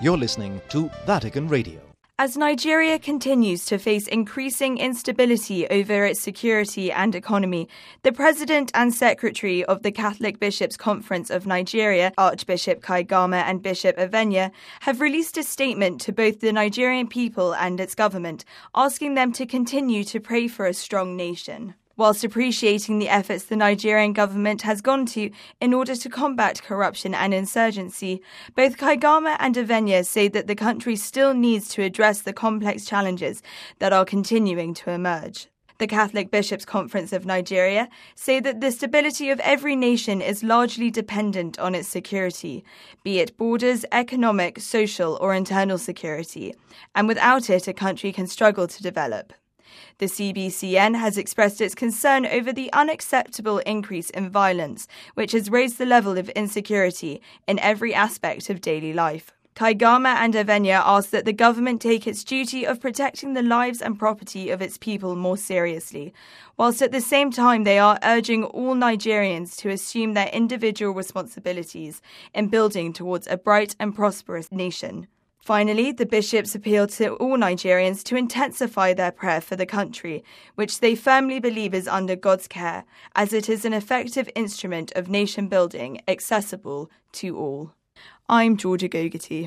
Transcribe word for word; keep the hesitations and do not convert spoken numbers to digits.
You're listening to Vatican Radio. As Nigeria continues to face increasing instability over its security and economy, the President and Secretary of the Catholic Bishops' Conference of Nigeria, Archbishop Kaigama and Bishop Avenya, have released a statement to both the Nigerian people and its government, asking them to continue to pray for a strong nation. Whilst appreciating the efforts the Nigerian government has gone to in order to combat corruption and insurgency, both Kaigama and Avenya say that the country still needs to address the complex challenges that are continuing to emerge. The Catholic Bishops' Conference of Nigeria say that the stability of every nation is largely dependent on its security, be it borders, economic, social, or internal security, and without it a country can struggle to develop. The C B C N has expressed its concern over the unacceptable increase in violence, which has raised the level of insecurity in every aspect of daily life. Kaigama and Avenya ask that the government take its duty of protecting the lives and property of its people more seriously, whilst at the same time they are urging all Nigerians to assume their individual responsibilities in building towards a bright and prosperous nation. Finally, the bishops appeal to all Nigerians to intensify their prayer for the country, which they firmly believe is under God's care, as it is an effective instrument of nation building accessible to all. I'm Georgia Gogoti.